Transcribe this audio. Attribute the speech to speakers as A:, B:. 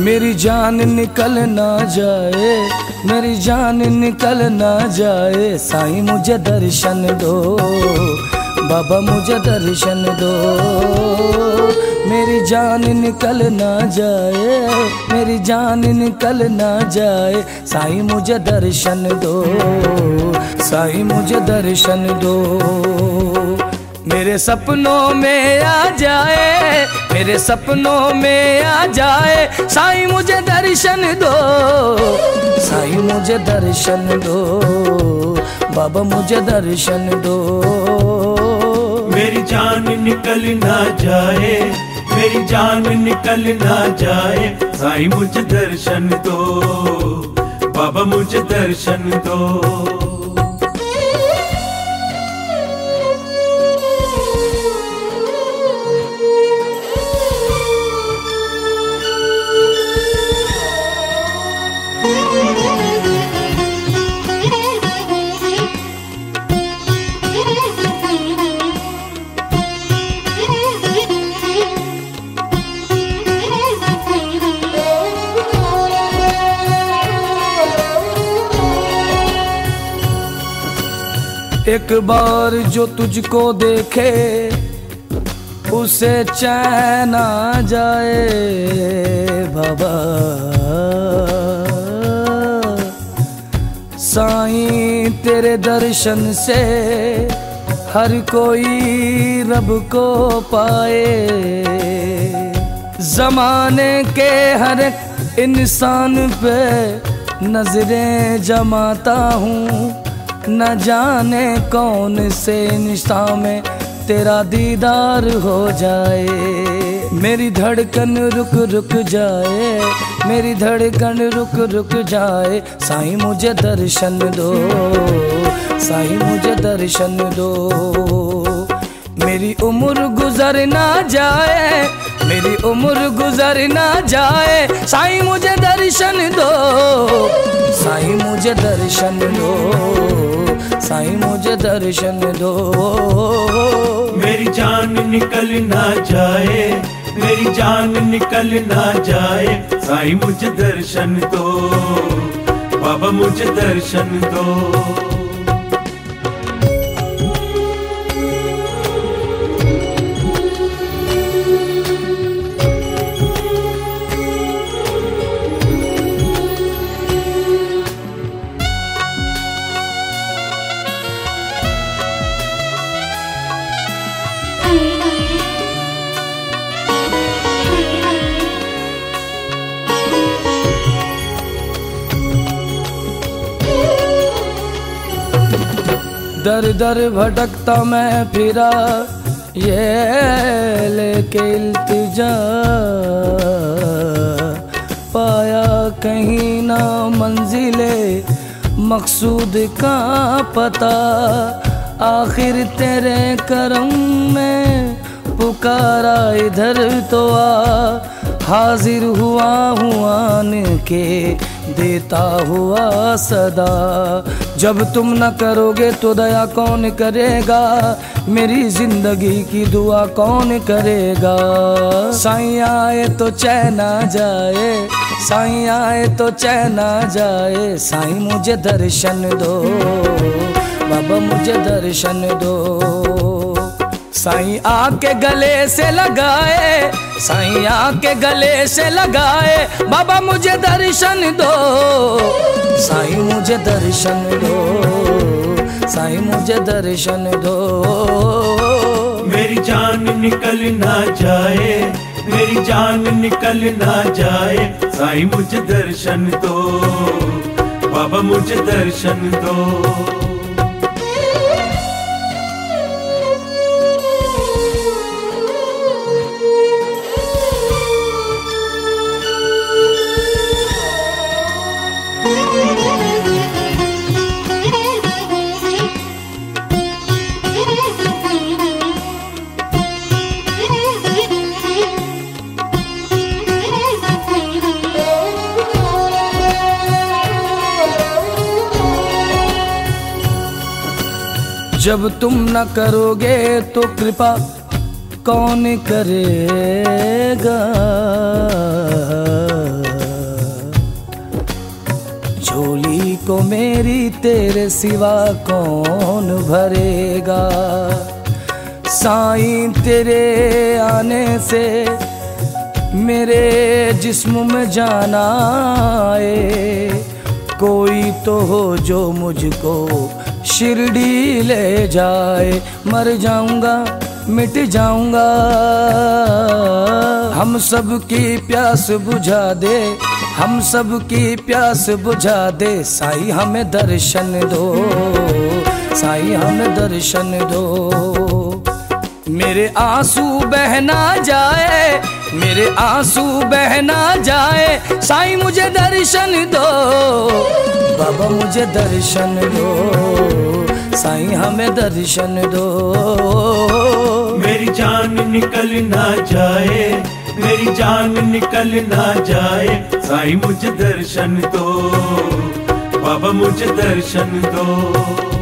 A: मेरी जान निकल ना जाए, मेरी जान निकल ना जाए, साईं मुझे दर्शन दो, बाबा मुझे दर्शन दो। मेरी जान निकल ना जाए, मेरी जान निकल ना जाए, साईं मुझे दर्शन दो, साईं मुझे दर्शन दो। मेरे सपनों में आ जाए, मेरे सपनों में आ जाए, साईं मुझे दर्शन दो, साईं मुझे दर्शन दो, बाबा मुझे दर्शन दो।
B: मेरी जान निकल ना जाए, मेरी जान निकल ना जाए, साईं मुझे दर्शन दो, बाबा मुझे दर्शन दो।
A: एक बार जो तुझको देखे उसे चैन आ जाए बाबा, साईं तेरे दर्शन से हर कोई रब को पाए। जमाने के हर एक इंसान पे नजरें जमाता हूँ, न जाने कौन से निशा में तेरा दीदार हो जाए। मेरी धड़कन रुक रुक जाए, मेरी धड़कन रुक रुक जाए, साईं मुझे दर्शन दो, साईं मुझे दर्शन दो। मेरी उम्र गुजर ना जाए, मेरी उम्र गुजर ना जाए, साईं मुझे दर्शन दो, साईं मुझे दर्शन दो, साईं मुझे दर्शन दो।
B: मेरी जान निकल ना जाए, मेरी जान निकल ना जाए, साईं मुझे दर्शन दो, बाबा मुझे दर्शन दो।
A: दर दर भटकता मैं फिरा ये लेके इल्तिजा, पाया कहीं ना मंजिले मकसूद का पता। आखिर तेरे करम में पुकारा इधर तो आ, हाजिर हुआ आन के देता हुआ सदा। जब तुम न करोगे तो दया कौन करेगा, मेरी जिंदगी की दुआ कौन करेगा। साईं आए तो चैन आ जाए, साईं आए तो चैन आ जाए, साईं मुझे दर्शन दो, बाबा मुझे दर्शन दो। साईं आके गले से लगाए, साईं आके गले से लगाए, बाबा मुझे दर्शन दो, साईं मुझे दर्शन दो, साईं मुझे दर्शन दो।
B: मेरी जान निकल ना जाए, मेरी जान निकल ना जाए, साईं मुझे दर्शन दो, बाबा मुझे दर्शन दो।
A: जब तुम न करोगे तो कृपा कौन करेगा। इसको मेरी तेरे सिवा कौन भरेगा। साईं तेरे आने से मेरे जिस्म में जान आए, कोई तो हो जो मुझको शिरडी ले जाए। मर जाऊंगा मिट जाऊंगा, हम सब की प्यास बुझा दे, हम सब की प्यास बुझा दे। साईं हमें दर्शन दो, साईं हमें दर्शन दो। मेरे आंसू बह ना जाए, मेरे आंसू बह ना जाए, साईं मुझे दर्शन दो, बाबा मुझे दर्शन दो, साईं हमें दर्शन दो।
B: मेरी जान निकल ना जाए, मेरी जान निकल ना जाए, साईं मुझे दर्शन दो, बाबा मुझे दर्शन दो।